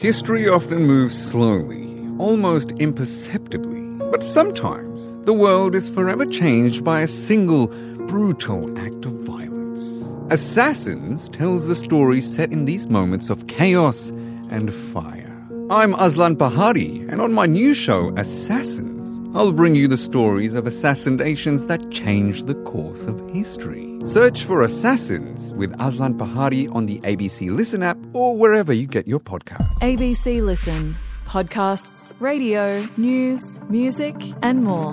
History often moves slowly, almost imperceptibly, but sometimes the world is forever changed by a single brutal act of violence. Assassins tells the story set in these moments of chaos and fire. I'm Aslan Bahari, and on my new show, Assassins, I'll bring you the stories of assassinations that changed the course of history. Search for Assassins with Aslan Bahari on the ABC Listen app or wherever you get your podcasts. ABC Listen. Podcasts, radio, news, music and more.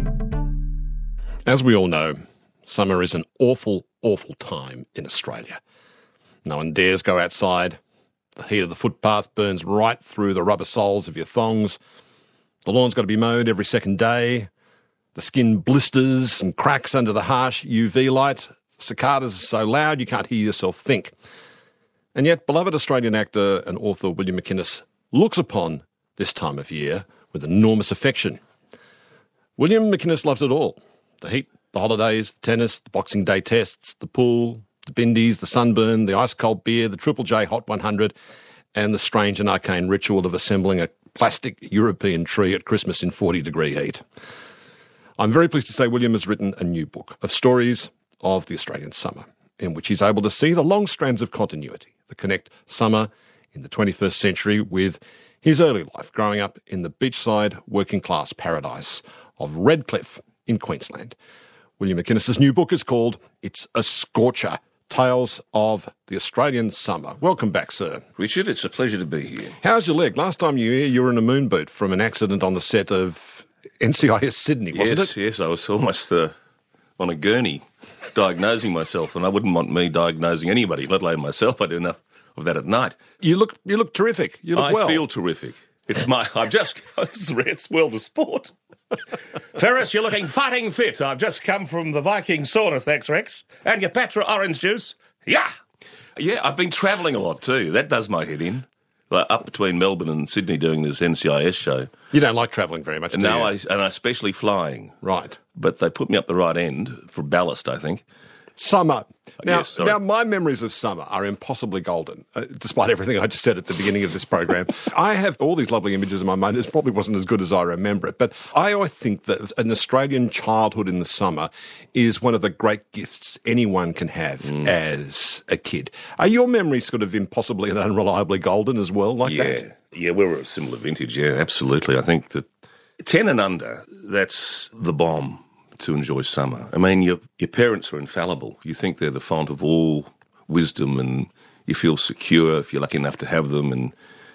As we all know, summer is an awful, awful time in Australia. No one dares go outside. The heat of the footpath burns right through the rubber soles of your thongs. The lawn's got to be mowed every second day. The skin blisters and cracks under the harsh UV light. Cicadas are so loud you can't hear yourself think. And yet, beloved Australian actor and author William McInnes looks upon this time of year with enormous affection. William McInnes loves it all. The heat, the holidays, the tennis, the Boxing Day tests, the pool, the bindies, the sunburn, the ice-cold beer, the Triple J Hot 100, and the strange and arcane ritual of assembling a plastic European tree at Christmas in 40-degree heat. I'm very pleased to say William has written a new book of stories of the Australian summer, in which he's able to see the long strands of continuity that connect summer in the 21st century with his early life growing up in the beachside working-class paradise of Redcliffe in Queensland. William McInnes' new book is called It's a Scorcher, Tales of the Australian Summer. Welcome back, sir. Richard, it's a pleasure to be here. How's your leg? Last time you were here, you were in a moon boot from an accident on the set of NCIS Sydney, wasn't it? Yes, I was almost on a gurney diagnosing myself, and I wouldn't want me diagnosing anybody, let alone myself. I do enough of that at night. You look terrific. You look well. I feel terrific. It's it's world of sport. Ferris, you're looking fighting fit. I've just come from the Viking sauna, thanks, Rex. And your Patra orange juice. Yeah, I've been travelling a lot too. That does my head in. Like up between Melbourne and Sydney doing this NCIS show. You don't like travelling very much, do no, you? and especially flying. Right. But they put me up the right end for ballast, I think. Summer. Now, Yes, my memories of summer are impossibly golden, despite everything I just said at the beginning of this program. I have all these lovely images in my mind. It probably wasn't as good as I remember it, but I always think that an Australian childhood in the summer is one of the great gifts anyone can have as a kid. Are your memories sort of impossibly and unreliably golden as well, like that? Yeah, we're a similar vintage, yeah, absolutely. I think that 10 and under, that's the bomb to enjoy summer. I mean, your parents are infallible. You think they're the font of all wisdom, and you feel secure if you're lucky enough to have them, and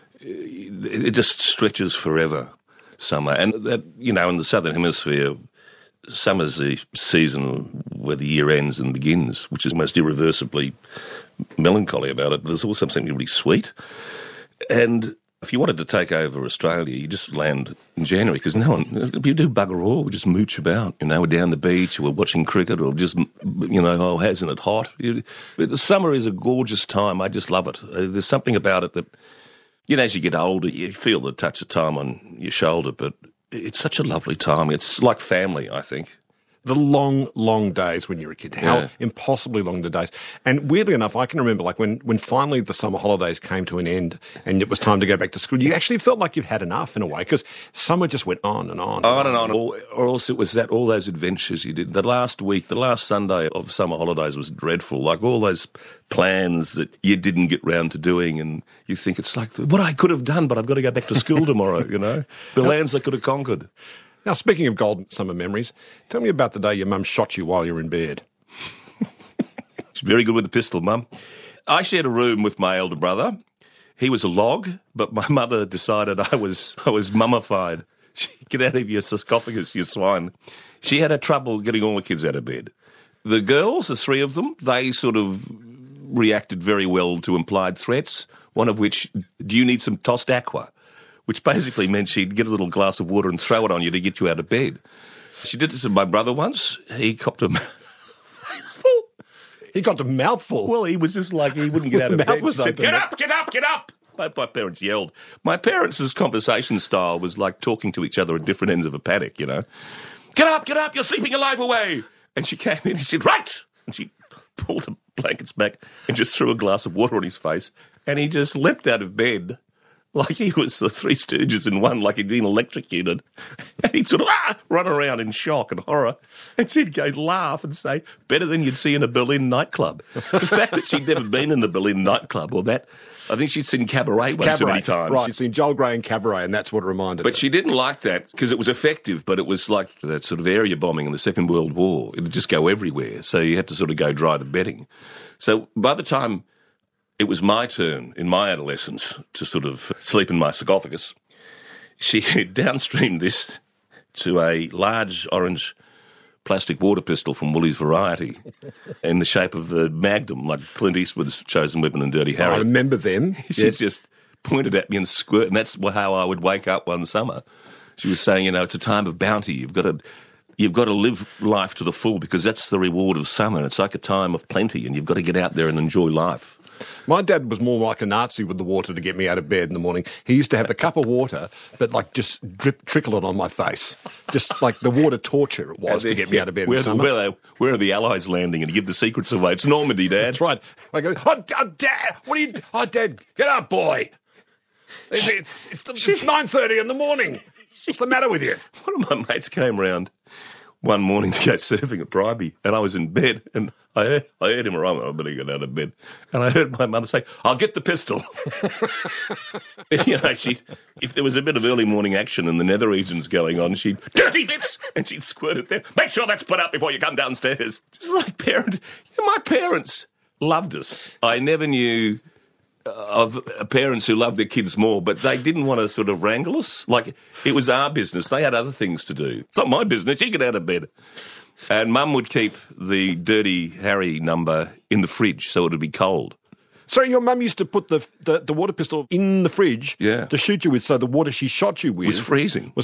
it just stretches forever, summer. And that, in the Southern Hemisphere, summer's the season where the year ends and begins, which is most irreversibly melancholy about it, but there's also something really sweet. And if you wanted to take over Australia, you just land in January, because you do bugger all. We just mooch about, we're down the beach, or we're watching cricket, or just, hasn't it hot? The summer is a gorgeous time. I just love it. There's something about it that, as you get older, you feel the touch of time on your shoulder, but it's such a lovely time. It's like family, I think. The long, long days when you're a kid. How impossibly long the days. And weirdly enough, I can remember when finally the summer holidays came to an end and it was time to go back to school, you actually felt like you've had enough in a way, because summer just went on and on. On and on. Or else it was all those adventures you did. The last Sunday of summer holidays was dreadful. Like all those plans that you didn't get round to doing, and you think it's like what I could have done, but I've got to go back to school tomorrow, The lands I could have conquered. Now, speaking of golden summer memories, tell me about the day your mum shot you while you were in bed. She's very good with the pistol, Mum. I shared a room with my elder brother. He was a log, but my mother decided I was mummified. Get out of your sarcophagus, you swine. She had trouble getting all the kids out of bed. The girls, the three of them, they sort of reacted very well to implied threats, one of which, do you need some tossed aqua? Which basically meant she'd get a little glass of water and throw it on you to get you out of bed. She did it to my brother once. He copped a mouthful. He got a mouthful? Well, he was just like, he wouldn't get out of bed. Was she said, get up, get up, get up! My parents yelled. My parents' conversation style was like talking to each other at different ends of a paddock, Get up, you're sleeping your life away! And she came in and she said, right! And she pulled the blankets back and just threw a glass of water on his face. And he just leapt out of bed like he was the Three Stooges in one, like he'd been electrocuted. And he'd sort of run around in shock and horror. And she'd go laugh and say, better than you'd see in a Berlin nightclub. The fact that she'd never been in a Berlin nightclub, or that, I think she'd seen Cabaret too many times. Right, she'd seen Joel Grey in Cabaret, and that's what it reminded her. But she didn't like that because it was effective, but it was like that sort of area bombing in the Second World War. It would just go everywhere, so you had to sort of go dry the bedding. So by the time it was my turn in my adolescence to sort of sleep in my sarcophagus, she downstreamed this to a large orange plastic water pistol from Woolies Variety in the shape of a Magnum, like Clint Eastwood's Chosen Weapon in Dirty Harry. I remember them. She just pointed at me and squirt, and that's how I would wake up one summer. She was saying, it's a time of bounty. You've got to live life to the full because that's the reward of summer. It's like a time of plenty, and you've got to get out there and enjoy life. My dad was more like a Nazi with the water to get me out of bed in the morning. He used to have the cup of water, but like just trickle it on my face. Just like the water torture it was to get me out of bed in summer. Where are the Allies landing and give the secrets away? It's Normandy, Dad. That's right. I go, Dad, what are you... Oh, Dad, get up, boy. It's 9:30 in the morning. What's the matter with you? One of my mates came round one morning to go surfing at Bribey, and I was in bed, and I heard him around. I better get out of bed, and I heard my mother say, "I'll get the pistol." If there was a bit of early morning action in the nether regions going on, she'd dirty bits, and she'd squirt it there. Make sure that's put out before you come downstairs. Just like my parents loved us. I never knew of parents who loved their kids more, but they didn't want to sort of wrangle us. Like, it was our business. They had other things to do. It's not my business. You get out of bed. And Mum would keep the Dirty Harry number in the fridge so it would be cold. So your mum used to put the water pistol in the fridge to shoot you with, so the water she shot you with... was freezing.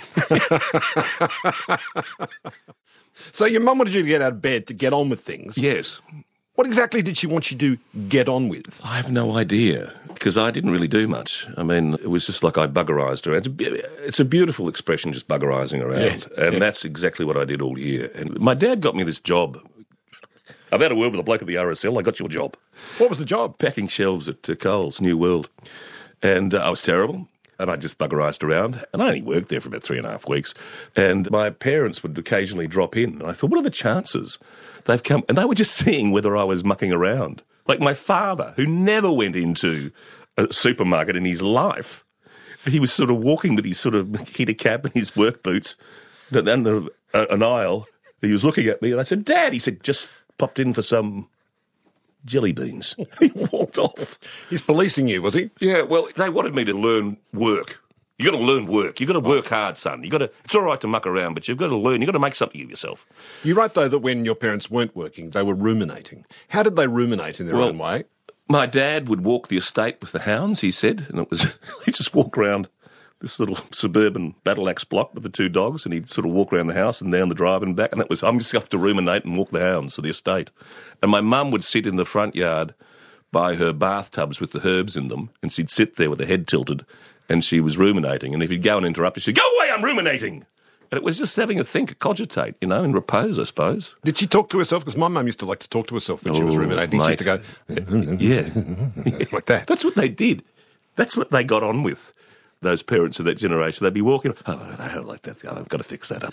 So your mum wanted you to get out of bed to get on with things. Yes. What exactly did she want you to get on with? I have no idea, because I didn't really do much. I mean, it was just like I buggerised around. It's a beautiful expression, just buggerising around. That's exactly what I did all year. And my dad got me this job. I've had a word with a bloke at the RSL. I got you a job. What was the job? Packing shelves at Coles, New World. And I was terrible. And I just buggerised around. And I only worked there for about 3.5 weeks. And my parents would occasionally drop in. And I thought, what are the chances? They've come, and they were just seeing whether I was mucking around. Like my father, who never went into a supermarket in his life. He was sort of walking with his sort of heater cap and his work boots down an aisle. He was looking at me, and I said, "Dad," he said, "just popped in for some jelly beans." He walked off. He's policing you, was he? Yeah, well, they wanted me to learn work. You got to learn work. You got to work hard, son. It's all right to muck around, but you've got to learn. You've got to make something of yourself. You're right, though, that when your parents weren't working, they were ruminating. How did they ruminate in their own way? My dad would walk the estate with the hounds, he said, and he'd just walk around this little suburban battle axe block with the two dogs, and he'd sort of walk around the house and down the drive and back, and I'm just have to ruminate and walk the hounds to the estate. And my mum would sit in the front yard by her bathtubs with the herbs in them, and she'd sit there with her head tilted, and she was ruminating. And if you'd go and interrupt her, she'd go away, I'm ruminating. And it was just having a think, a cogitate, in repose, I suppose. Did she talk to herself? Because my mum used to like to talk to herself when she was ruminating. Mate. She used to go... Yeah. like that. That's what they did. That's what they got on with, those parents of that generation. They'd be walking, I don't like that. I've got to fix that up.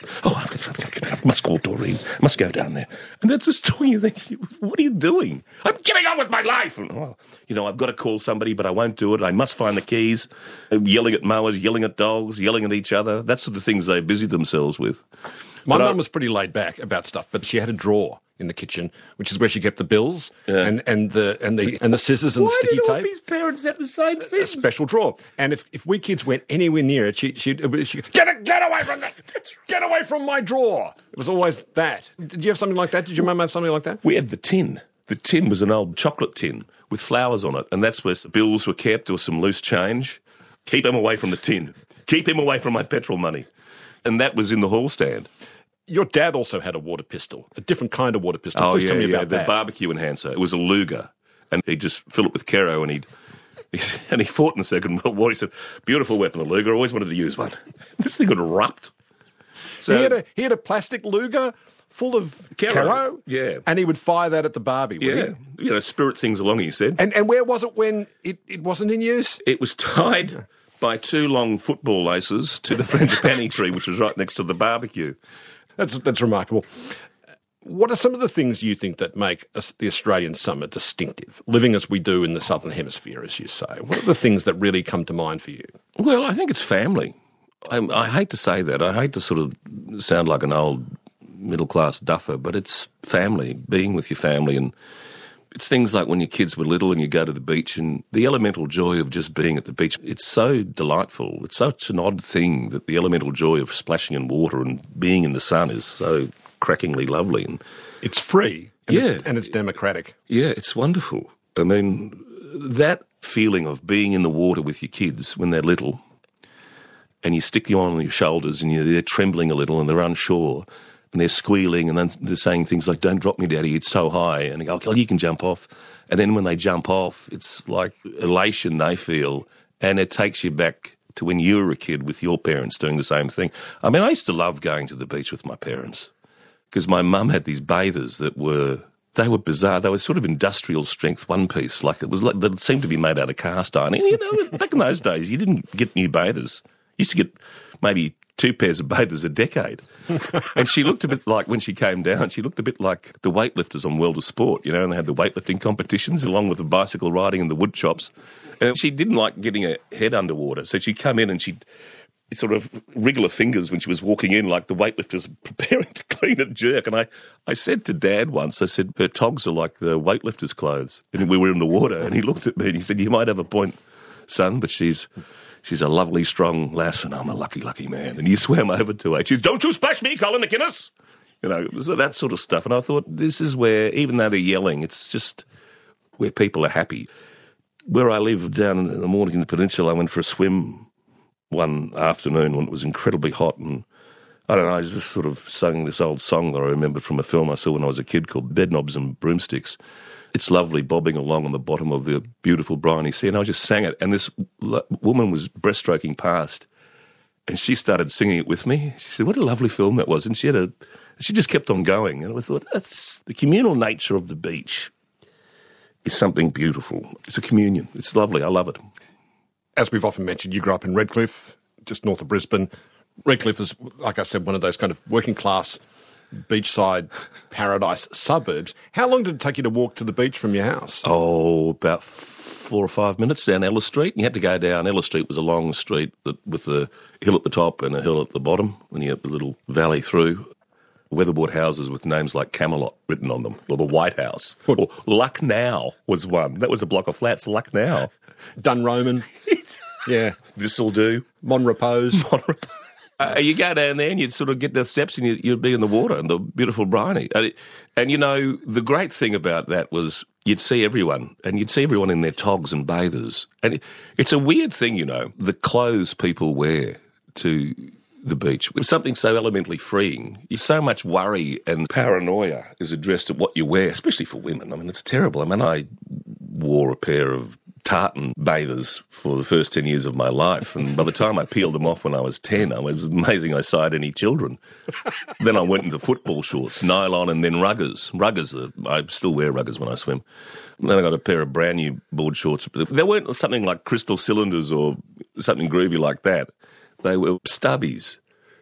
I must call Doreen. I must go down there. And they're just talking, you think, what are you doing? I'm getting on with my life. And, I've got to call somebody, but I won't do it. I must find the keys. Yelling at mowers, yelling at dogs, yelling at each other. That's the things they busied themselves with. My mum was pretty laid back about stuff, but she had a drawer in the kitchen, which is where she kept the bills and the scissors and the sticky tape. Why did all these parents have the same things? A special drawer. And if we kids went anywhere near it, she'd get away from that! Get away from my drawer! It was always that. Did you have something like that? Did your mum have something like that? We had the tin. The tin was an old chocolate tin with flowers on it, and that's where the bills were kept or some loose change. Keep him away from the tin. Keep him away from my petrol money. And that was in the hall stand. Your dad also had a water pistol, a different kind of water pistol. Oh, Please tell me about the that. barbecue enhancer. It was a Luger, and he'd just fill it with Kero, and he fought in the Second World War. He said, "Beautiful weapon, the Luger. Always wanted to use one." This thing would erupt. So he had a plastic Luger full of Caro. Yeah. And he would fire that at the Barbie, would Yeah. You know, spirit things along, he said. And where was it when it wasn't in use? It was tied by 2 long football laces to the frangipani tree, which was right next to the barbecue. That's remarkable. What are some of the things you think that make the Australian summer distinctive, living as we do in the Southern Hemisphere, as you say? What are the things that really come to mind for you? Well, I think it's family. I hate to say that. I hate to sort of sound like an old middle-class duffer, but it's family, being with your family. And it's things like when your kids were little and you go to the beach and the elemental joy of just being at the beach. It's so delightful. It's such an odd thing that the elemental joy of splashing in water and being in the sun is so crackingly lovely. And it's free and, yeah, it's democratic. Yeah, it's wonderful. I mean, that feeling of being in the water with your kids when they're little and you stick them on your shoulders and they're trembling a little and they're unsure and they're squealing and then they're saying things like, "Don't drop me, Daddy, it's so high." And they go, "Oh, you can jump off." And then when they jump off, it's like elation they feel, and it takes you back to when you were a kid with your parents doing the same thing. I mean, I used to love going to the beach with my parents because my mum had these bathers that were bizarre. They were sort of industrial strength one piece, like they seemed to be made out of cast iron. And, you know, back in those days, you didn't get new bathers. You used to get maybe 2 pairs of bathers a decade. And she looked a bit like, when she came down, she looked a bit like the weightlifters on World of Sport, you know, and they had the weightlifting competitions along with the bicycle riding and the wood chops. And she didn't like getting her head underwater, so she'd come in and she'd sort of wriggle her fingers when she was walking in like the weightlifters preparing to clean a jerk. And I said to Dad once, I said, "Her togs are like the weightlifters' clothes." And we were in the water and he looked at me and he said, "You might have a point, son, but she's a lovely, strong lass and I'm a lucky, lucky man." And he swam over to her. She said, "Don't you splash me, Colin McInnes!" You know, so that sort of stuff. And I thought, this is where, even though they're yelling, it's just where people are happy. Where I live down in the Mornington Peninsula, I went for a swim one afternoon when it was incredibly hot, and I don't know, I just sort of sang this old song that I remembered from a film I saw when I was a kid called Bedknobs and Broomsticks. It's lovely bobbing along on the bottom of the beautiful briny sea, and I just sang it, and this woman was breaststroking past, and she started singing it with me. She said, "What a lovely film that was," and she just kept on going, and I thought, that's the communal nature of the beach is something beautiful. It's a communion. It's lovely. I love it. As we've often mentioned, you grew up in Redcliffe, just north of Brisbane. Redcliffe is, like I said, one of those kind of working class beachside paradise suburbs. How long did it take you to walk to the beach from your house? Oh, about 4 or 5 minutes down Ella Street. You had to go down. Ella Street was a long street with a hill at the top and a hill at the bottom, and you had a little valley through. Weatherboard houses with names like Camelot written on them, or the White House. Or Lucknow was one. That was a block of flats, Lucknow. Dunroman. Yeah. This'll do. Monrepose. You go down there and you'd sort of get the steps and you'd be in the water and the beautiful briny. And, you know, the great thing about that was you'd see everyone, and you'd see everyone in their togs and bathers. And it's a weird thing, you know, the clothes people wear to the beach. It's something so elementally freeing. So much worry and paranoia is addressed at what you wear, especially for women. I mean, it's terrible. I mean, I wore a pair of tartan bathers for the first 10 years of my life, and by the time I peeled them off when I was 10, it was amazing I sired any children. Then I went into football shorts, nylon, and then ruggers. I still wear ruggers when I swim. And then I got a pair of brand new board shorts. They weren't something like Crystal Cylinders or something groovy like that. They were Stubbies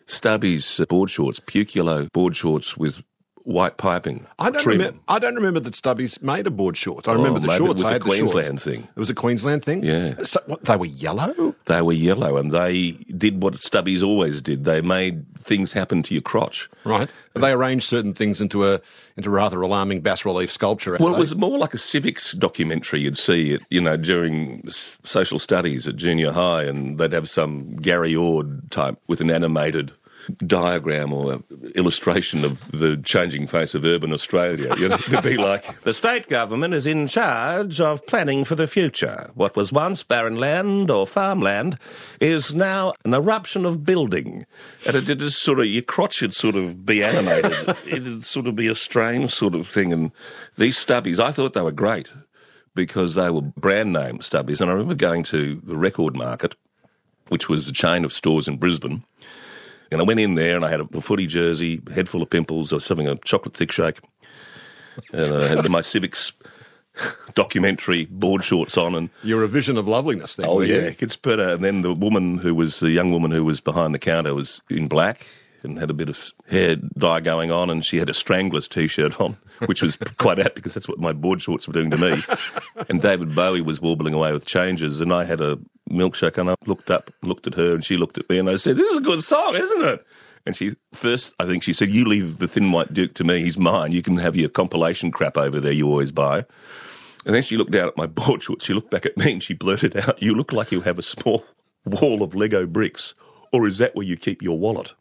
board shorts, Puculo board shorts with white piping. I don't remember that Stubbies made a board shorts. I remember the shorts. It was a Queensland thing. It was a Queensland thing? Yeah. So, what, they were yellow? They were yellow, and they did what Stubbies always did. They made things happen to your crotch. Right. They arranged certain things into a rather alarming bas-relief sculpture. Well, it was more like a civics documentary. You'd see it, you know, during social studies at junior high, and they'd have some Gary Ord type with an animated diagram or illustration of the changing face of urban Australia. You know, to be like, the state government is in charge of planning for the future. What was once barren land or farmland is now an eruption of building. And it just sort of, your crotch would sort of be animated. It'd sort of be a strange sort of thing. And these Stubbies, I thought they were great because they were brand name Stubbies. And I remember going to the Record Market, which was a chain of stores in Brisbane, And I went in there and I had a footy jersey, head full of pimples. I was having a chocolate thick shake. And I had my Civics documentary board shorts on. And You're a vision of loveliness then. oh, were yeah, you? it gets better. And then the young woman who was behind the counter was in black and had a bit of hair dye going on, and she had a Stranglers T-shirt on, which was quite apt because that's what my board shorts were doing to me. And David Bowie was warbling away with changes, and I had a milkshake, and I looked at her, and she looked at me, and I said, "This is a good song, isn't it?" And I think she said, "You leave the Thin White Duke to me, he's mine. You can have your compilation crap over there you always buy." And then she looked down at my board shorts, she looked back at me, and she blurted out, "You look like you have a small wall of Lego bricks, or is that where you keep your wallet?"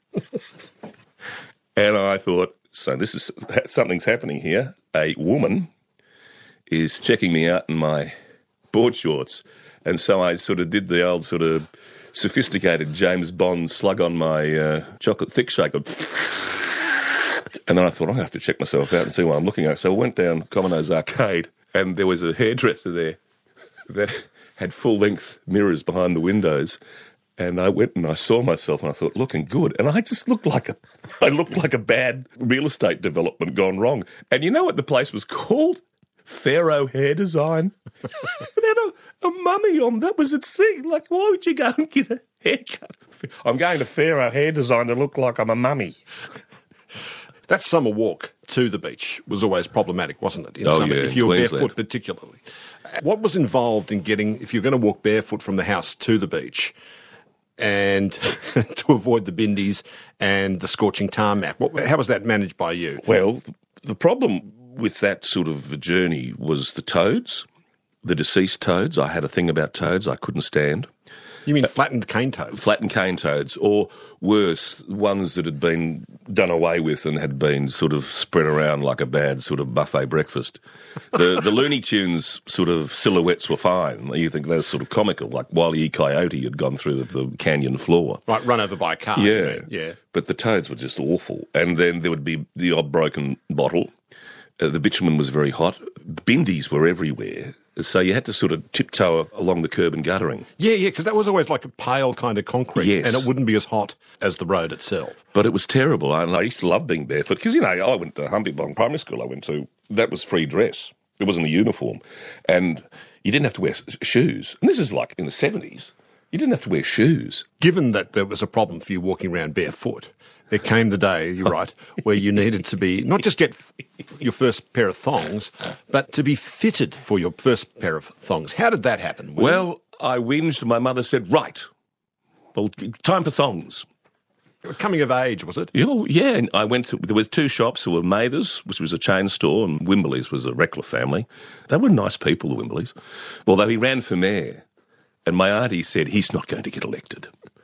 And I thought, so something's happening here. A woman is checking me out in my board shorts. And so I sort of did the old sort of sophisticated James Bond slug on my chocolate thick shake. And then I thought, I have to check myself out and see what I'm looking at. So I went down Commodores Arcade, and there was a hairdresser there that had full-length mirrors behind the windows. And I went and I saw myself and I thought, looking good. And I just looked like a bad real estate development gone wrong. And you know what the place was called? Pharaoh Hair Design. It had a mummy on. That was its thing. Like, why would you go and get a haircut? I'm going to Pharaoh Hair Design to look like I'm a mummy. That summer walk to the beach was always problematic, wasn't it? In Oh, summer, yeah, if you were Queensland. barefoot particularly. What was involved in if you're going to walk barefoot from the house to the beach and to avoid the bindies and the scorching tarmac? How was that managed by you? Well, the problem with that sort of a journey was the toads, the deceased toads. I had a thing about toads I couldn't stand. You mean flattened cane toads? Flattened cane toads, or worse, ones that had been done away with and had been sort of spread around like a bad sort of buffet breakfast. The Looney Tunes sort of silhouettes were fine. You think they were sort of comical, like Wile E. Coyote had gone through the canyon floor. Right, run over by a car. Yeah, you mean? Yeah. But the toads were just awful. And then there would be the odd broken bottle. The bitumen was very hot. Bindies were everywhere. So you had to sort of tiptoe along the curb and guttering. Yeah, because that was always like a pale kind of concrete. Yes. And it wouldn't be as hot as the road itself. But it was terrible. And I used to love being barefoot because, you know, I went to Humbibong Primary School that was free dress. It wasn't a uniform. And you didn't have to wear shoes. And this is like in the 70s. You didn't have to wear shoes. Given that there was a problem for you walking around barefoot, there came the day, you're right, where you needed to be, not just get your first pair of thongs, but to be fitted for your first pair of thongs. How did that happen? Well, I whinged. My mother said, right, well, time for thongs. Coming of age, was it? Yeah, and there was two shops. There were Mathers, which was a chain store, and Wimberley's was a Reckler family. They were nice people, the Wimberleys, although he ran for mayor. And my auntie said, he's not going to get elected.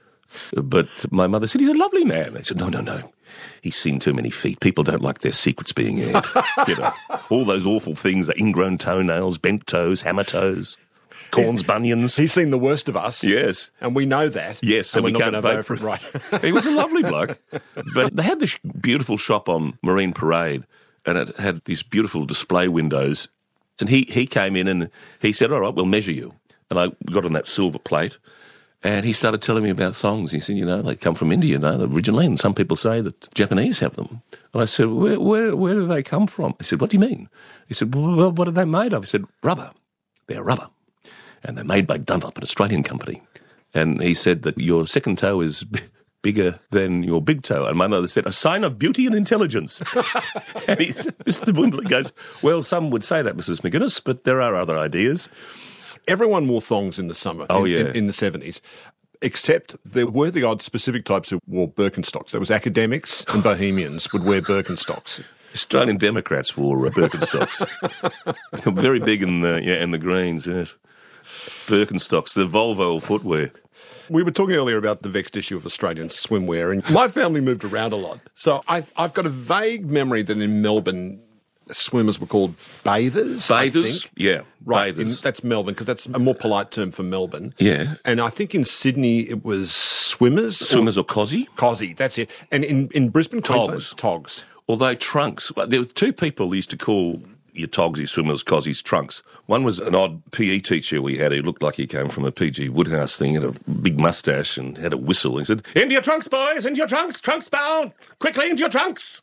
But my mother said, he's a lovely man. I said, no. He's seen too many feet. People don't like their secrets being aired. You know, all those awful things, the ingrown toenails, bent toes, hammer toes, corns, bunions. He's seen the worst of us. Yes. And we know that. Yes, and we we're can't not going to vote for vote it. right. He was a lovely bloke. But they had this beautiful shop on Marine Parade, and it had these beautiful display windows. And he came in and he said, all right, we'll measure you. And I got on that silver plate. And he started telling me about songs. He said, they come from India, originally, and some people say that Japanese have them. And I said, where do they come from? He said, what do you mean? He said, well, what are they made of? I said, rubber. They're rubber. And they're made by Dunlop, an Australian company. And he said that your second toe is bigger than your big toe. And my mother said, a sign of beauty and intelligence. And Mr. Wimberley goes, well, some would say that, Mrs. McGuinness, but there are other ideas. Everyone wore thongs in the summer in the 70s, except there were the odd specific types who wore Birkenstocks. There was academics and bohemians would wear Birkenstocks. Australian Democrats wore Birkenstocks. Very big in the Greens, yes. Birkenstocks, the Volvo footwear. We were talking earlier about the vexed issue of Australian swimwear, and my family moved around a lot. So I've got a vague memory that in Melbourne, swimmers were called bathers. Bathers? Yeah, right. bathers. That's Melbourne, because that's a more polite term for Melbourne. Yeah. And I think in Sydney it was swimmers. Swimmers or cosy? Cosy, that's it. And in Brisbane, Togs. Queensland, togs. Although trunks, there were two people used to call your togs, your swimmers, cossies, trunks. One was an odd PE teacher we had who looked like he came from a PG Woodhouse thing, had a big moustache and had a whistle. He said, "Into your trunks, boys, into your trunks, trunks bound, quickly into your trunks."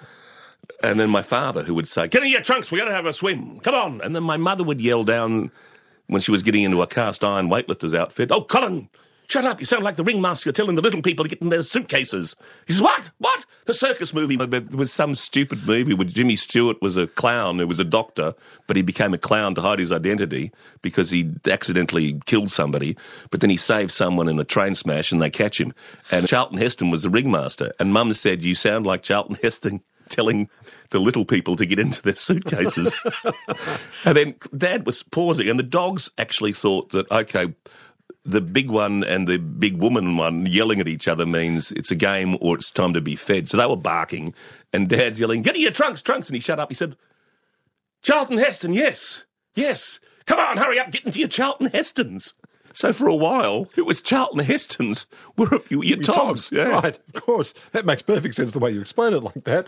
And then my father, who would say, "Get in your trunks, we got to have a swim, come on." And then my mother would yell down when she was getting into a cast iron weightlifter's outfit, "Oh, Colin, shut up, you sound like the ringmaster telling the little people to get in their suitcases." He says, "What? What?" The circus movie. There was some stupid movie where Jimmy Stewart was a clown who was a doctor, but he became a clown to hide his identity because he accidentally killed somebody, but then he saved someone in a train smash and they catch him. And Charlton Heston was the ringmaster. And Mum said, "You sound like Charlton Heston telling the little people to get into their suitcases." And then Dad was pausing, and the dogs actually thought that, okay, the big one and the big woman one yelling at each other means it's a game or it's time to be fed. So they were barking, and Dad's yelling, "Get in your trunks, trunks." And he shut up. He said, "Charlton Heston, yes, yes. Come on, hurry up, get into your Charlton Hestons." So for a while, it was Charlton Hestons were your togs. Yeah. Right, of course. That makes perfect sense the way you explain it like that.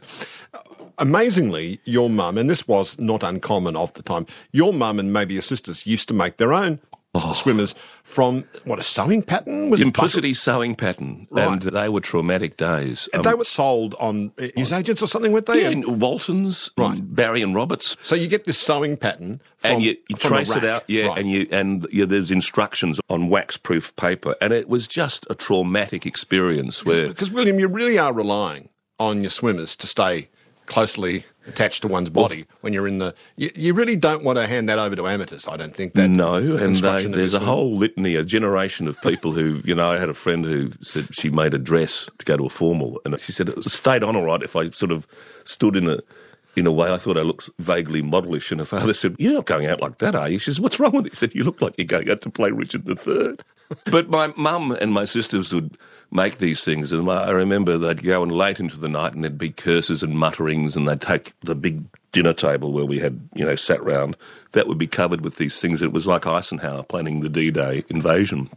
Amazingly, your mum, and this was not uncommon of the time, your mum and maybe your sisters used to make their own swimmers from, what, a sewing pattern? Was Simplicity sewing pattern. Right. And they were traumatic days. And they were sold on newsagents or something, weren't they? Yeah, in Waltons, Right. Barry and Roberts. So you get this sewing pattern from, And you from trace a it out, rack. Right. and there's instructions on wax-proof paper, and it was just a traumatic experience where... Because, William, you really are relying on your swimmers to stay closely attached to one's body when you're in the... You really don't want to hand that over to amateurs, I don't think. That No, and construction of there's your a swim. whole litany, a generation of people who, I had a friend who said she made a dress to go to a formal, and she said it stayed on all right if I sort of stood in a way I thought I looked vaguely modelish, and her father said, "You're not going out like that, are you?" She says, "What's wrong with it?" He said, "You look like you're going out to play Richard III." But my mum and my sisters would make these things, and I remember they'd go in late into the night and there'd be curses and mutterings, and they'd take the big dinner table where we had, sat round, that would be covered with these things. It was like Eisenhower planning the D-Day invasion.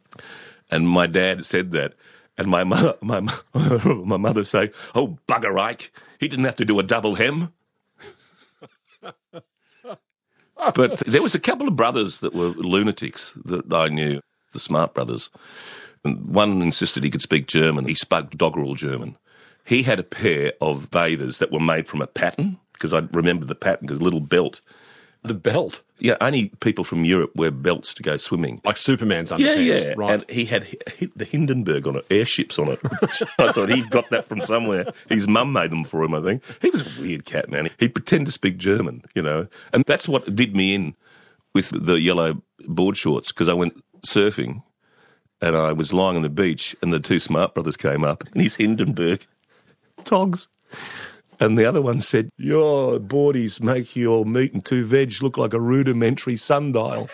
And my dad said that, and my mother say, "Oh, bugger Ike, he didn't have to do a double hem." But there was a couple of brothers that were lunatics that I knew, the Smart brothers. And one insisted he could speak German. He spoke doggerel German. He had a pair of bathers that were made from a pattern, because I remember the pattern, because a little belt. The belt? Yeah, only people from Europe wear belts to go swimming. Like Superman's underpants. Yeah. Right. And he had the Hindenburg on it, airships on it. I thought he got that from somewhere. His mum made them for him, I think. He was a weird cat, man. He'd pretend to speak German, And that's what did me in with the yellow board shorts, because I went surfing and I was lying on the beach and the two Smart brothers came up in his Hindenburg togs. And the other one said, "Your boardies make your meat and two veg look like a rudimentary sundial."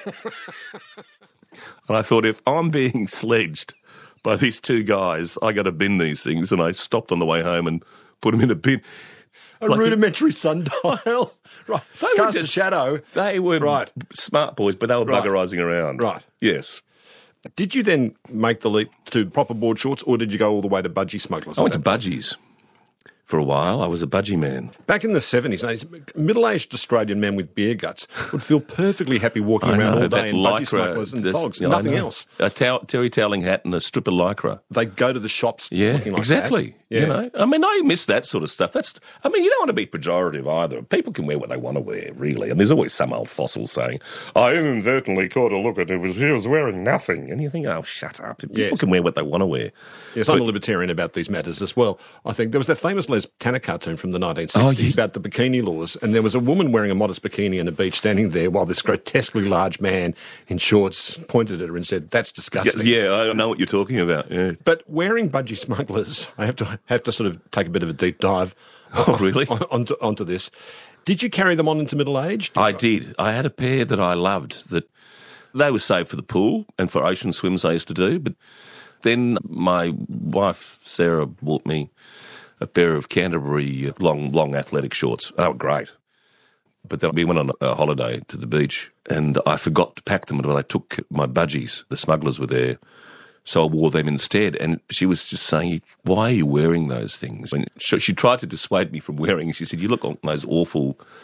And I thought, if I'm being sledged by these two guys, I got to bin these things. And I stopped on the way home and put them in a bin. A rudimentary sundial. Right. They were Cast a just- shadow. They were Right. smart boys, but they were Right. buggerising around. Right. Yes. Did you then make the leap to proper board shorts, or did you go all the way to budgie smugglers? I went to budgies for a while. I was a budgie man. Back in the 70s, middle-aged Australian men with beer guts would feel perfectly happy walking I around know, all day that in budgie lycra, smugglers and this- togs, I nothing know. else. A terry toweling hat and a strip of lycra. They go to the shops Yeah, looking like exactly. that. Yeah. I mean, I miss that sort of stuff. You don't want to be pejorative either. People can wear what they want to wear, really. And there's always some old fossil saying, "I inadvertently caught a look at it. She was wearing nothing." And you think, oh, shut up. People Yes. can wear what they want to wear. Yes, I'm a libertarian about these matters as well. I think there was that famous Les Tanner cartoon from the 1960s Oh, yeah. about the bikini laws, and there was a woman wearing a modest bikini on a beach standing there while this grotesquely large man in shorts pointed at her and said, "That's disgusting." Yeah, I know what you're talking about. Yeah. But wearing budgie smugglers, I have to sort of take a bit of a deep dive Oh, really? onto this. Did you carry them on into middle age? I did. I had a pair that I loved that they were saved for the pool and for ocean swims I used to do. But then my wife, Sarah, bought me a pair of Canterbury long athletic shorts. They were great. But then we went on a holiday to the beach and I forgot to pack them when I took my budgies. The smugglers were there. So I wore them instead. And she was just saying, "Why are you wearing those things?" And she tried to dissuade me from wearing. She said, "You look like those awful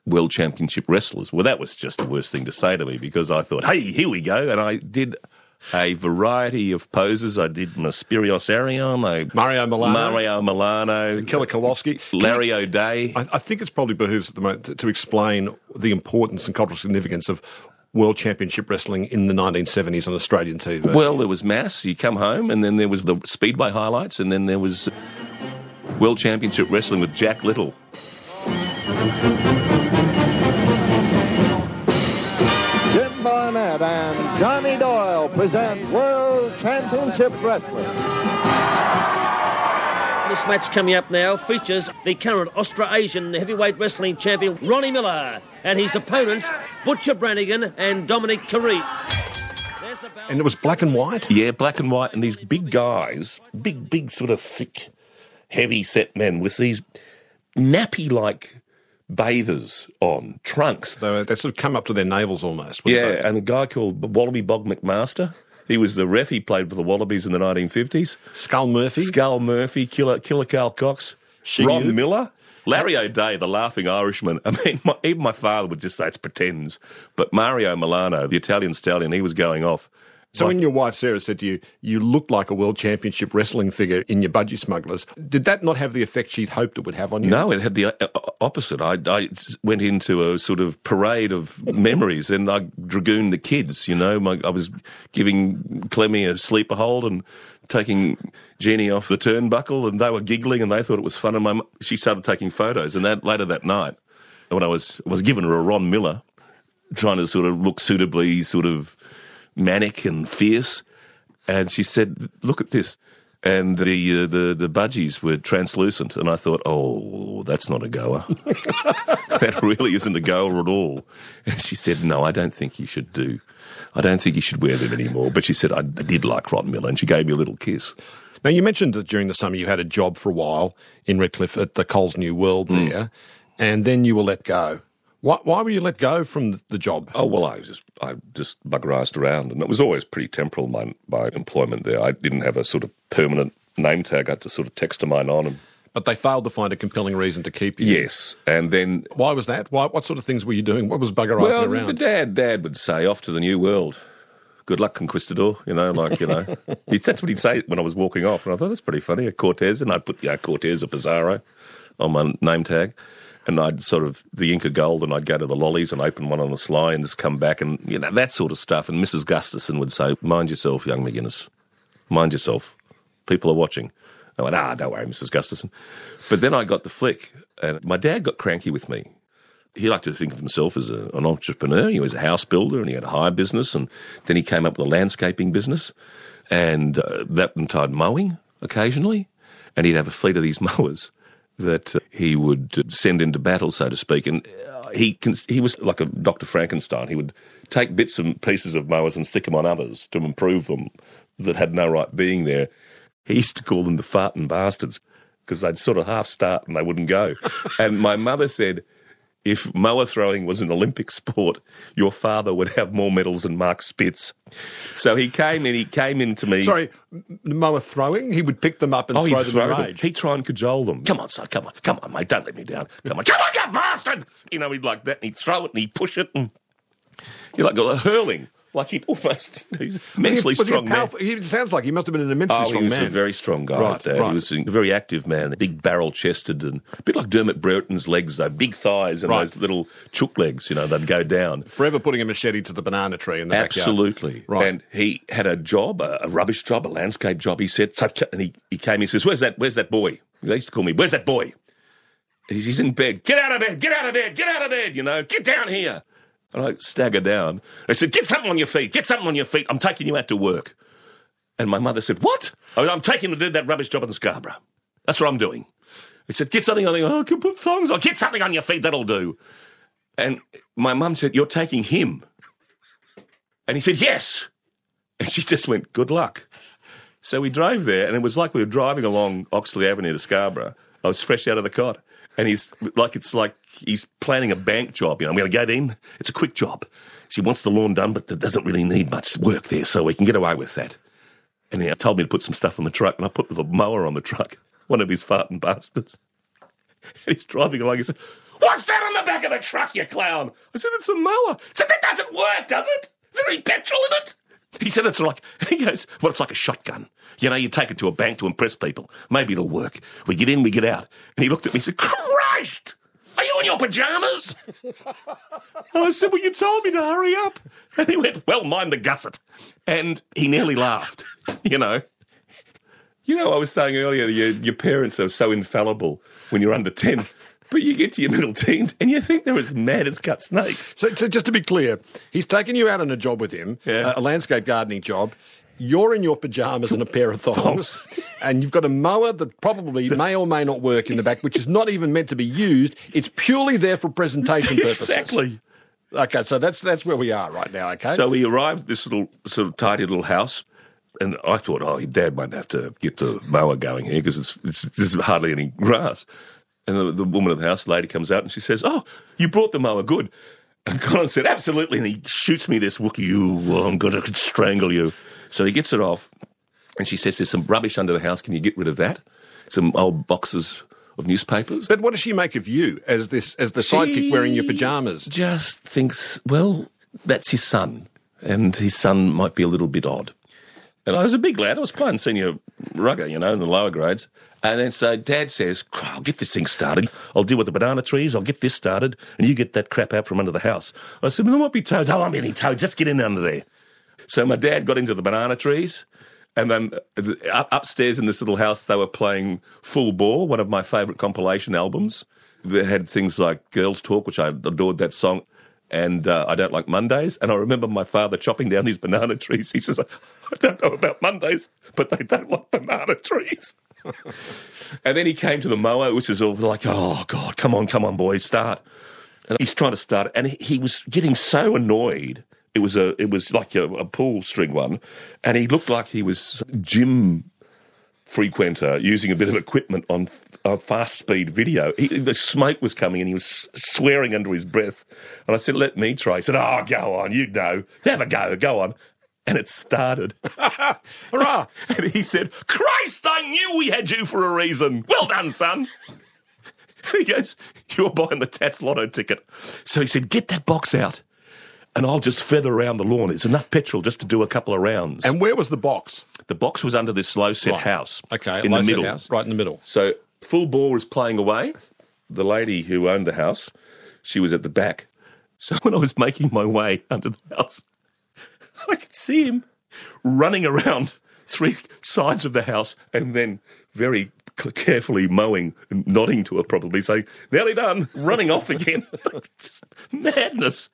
World Championship wrestlers. Well, that was just the worst thing to say to me because I thought, hey, here we go. And I did a variety of poses. I did my Spirios Arion, Mario Milano, Killer Kowalski, Larry O'Day. I think it's probably behooves at the moment to explain the importance and cultural significance of World Championship Wrestling in the 1970s on Australian TV. Well, there was Mass, you come home, and then there was the Speedway highlights, and then there was World Championship Wrestling with Jack Little. Jim Barnett and Johnny Doyle present World Championship Wrestling. This match coming up now features the current Australasian heavyweight wrestling champion Ronnie Miller and his opponents Butcher Brannigan and Dominic Carete. And it was black and white? Yeah, black and white, and these big guys, big sort of thick, heavy-set men with these nappy-like bathers on, trunks. They sort of come up to their navels almost. Yeah, and a guy called Wallaby Bog McMaster. He was the ref. He played for the Wallabies in the 1950s. Skull Murphy, Killer Carl Cox, Ron Miller, Larry O'Day, the laughing Irishman. I mean, even my father would just say it's pretends. But Mario Milano, the Italian stallion, he was going off. So when your wife Sarah said to you, you look like a World Championship Wrestling figure in your Budgie Smugglers, did that not have the effect she'd hoped it would have on you? No, it had the opposite. I went into a sort of parade of memories and I dragooned the kids, you know. I was giving Clemmy a sleeper hold and taking Jenny off the turnbuckle and they were giggling and they thought it was fun. And she started taking photos and later that night, when I was given her a Ron Miller, trying to sort of look suitably sort of manic and fierce, and she said, look at this. And the budgies were translucent, and I thought, oh, that's not a goer. That really isn't a goer at all. And she said, no, I don't think you should wear them anymore. But she said, I did like Ron Miller, and she gave me a little kiss. Now, you mentioned that during the summer you had a job for a while in Redcliffe at the Coles New World there, and then you were let go. Why were you let go from the job? Oh, well, I just buggerised around, and it was always pretty temporal, my employment there. I didn't have a sort of permanent name tag. I had to sort of text to mine on. But they failed to find a compelling reason to keep you. Yes, and then... Why was that? What sort of things were you doing? What was buggerising around? Well, Dad would say, off to the new world. Good luck, Conquistador, That's what he'd say when I was walking off, and I thought, that's pretty funny, a Cortez, and I'd put, Cortez, a Pizarro on my name tag. And I'd sort of, the Inca Gold, and I'd go to the lollies and open one on the sly and just come back and, that sort of stuff. And Mrs. Gustafson would say, mind yourself, young McGuinness. Mind yourself. People are watching. I went, don't worry, Mrs. Gustafson. But then I got the flick, and my dad got cranky with me. He liked to think of himself as an entrepreneur. He was a house builder, and he had a hire business, and then he came up with a landscaping business, and that entitled mowing occasionally, and he'd have a fleet of these mowers that he would send into battle, so to speak. And he was like a Dr. Frankenstein. He would take bits and pieces of mowers and stick them on others to improve them that had no right being there. He used to call them the farting bastards because they'd sort of half start and they wouldn't go. And my mother said, if mower throwing was an Olympic sport, your father would have more medals than Mark Spitz. So he came into me... Sorry, mower throwing? He would pick them up and throw them in rage? He'd try and cajole them. Come on, son, come on, mate, don't let me down. Come on, you bastard! He'd like that, and he'd throw it and he'd push it, and got hurling. Like he'd almost, he's immensely strong man. It sounds like he must have been an immensely strong man. He was a very strong guy, Dad. Right. He was a very active man, big barrel-chested, and a bit like Dermot Brereton's legs, though, big thighs and those little chook legs, they'd go down. Forever putting a machete to the banana tree in the backyard. Absolutely. Right. And he had a job, a rubbish job, a landscape job, he said, and he came, he says, where's that boy? They used to call me, where's that boy? He's in bed. Get out of bed, get down here. And I staggered down. I said, get something on your feet. I'm taking you out to work. And my mother said, what? I'm taking you to do that rubbish job in Scarborough. That's what I'm doing. He said, get something on the... I can put thongs on. Get something on your feet, that'll do. And my mum said, you're taking him. And he said, yes. And she just went, good luck. So we drove there, and it was like we were driving along Oxley Avenue to Scarborough. I was fresh out of the cot. And it's like he's planning a bank job. I'm going to get in. It's a quick job. She wants the lawn done, but there doesn't really need much work there, so we can get away with that. And he told me to put some stuff on the truck, and I put the mower on the truck, one of his farting bastards. And he's driving along. He said, "What's that on the back of the truck, you clown?" I said, "It's a mower." I said, "That doesn't work, does it? Is there any petrol in it?" He said, "It's like," he goes, "Well, it's like a shotgun. You know, you take it to a bank to impress people. Maybe it'll work. We get in, we get out." And he looked at me and said, "Christ! Are you in your pyjamas?" And I said, "Well, you told me to hurry up." And he went, "Well, mind the gusset." And he nearly laughed, you know. You know, I was saying earlier, your parents are so infallible when you're under 10, but you get to your middle teens and you think they're as mad as cut snakes. So just to be clear, he's taken you out on a job with him, Yeah. a landscape gardening job. You're in your pyjamas and a pair of thongs, and you've got a mower that probably may or may not work in the back, which is not even meant to be used. It's purely there for presentation purposes. Exactly. Okay, so that's where we are right now, okay? So we arrived at this little sort of tidy little house, and I thought, oh, your dad won't have to get the mower going here because there's hardly any grass. And the woman of the house, the lady, comes out and she says, "Oh, you brought the mower, good." And Colin said, "Absolutely." And he shoots me this Wookiee, I'm going to strangle you. So he gets it off, and she says, "There's some rubbish under the house. Can you get rid of that? Some old boxes of newspapers." But what does she make of you as the sidekick wearing your pyjamas? Just thinks, well, that's his son, and his son might be a little bit odd. And I was a big lad. I was playing senior rugger, you know, in the lower grades. And then so Dad says, "I'll get this thing started. I'll deal with the banana trees. I'll get this started, and you get that crap out from under the house." I said, "Well, there might be toads." "Oh, I won't be any toads. Just get in under there." So my dad got into the banana trees, and then upstairs in this little house, they were playing Full Bore, one of my favourite compilation albums. They had things like Girls Talk, which I adored that song, and I Don't Like Mondays. And I remember my father chopping down these banana trees. He says, "I don't know about Mondays, but they don't like banana trees." And then he came to the mower, which is all like, "Oh, God, come on, boy, start." And he's trying to start it, and he was getting so annoyed. It was like a pull string one, and he looked like he was a gym frequenter using a bit of equipment on fast speed video. The smoke was coming, and he was swearing under his breath. And I said, "Let me try." He said, "Oh, go on, you know, have a go on." And it started. Hurrah! And he said, "Christ, I knew we had you for a reason. Well done, son." And he goes, "You're buying the Tats Lotto ticket." So he said, "Get that box out, and I'll just feather around the lawn. It's enough petrol just to do a couple of rounds." And where was the box? The box was under this low-set house. Okay, in the low-set middle. house, right in the middle. So Full Bore was playing away. The lady who owned the house, she was at the back. So when I was making my way under the house, I could see him running around 3 sides of the house and then very carefully mowing and nodding to her probably, saying, "Nearly done," running off again. Just madness.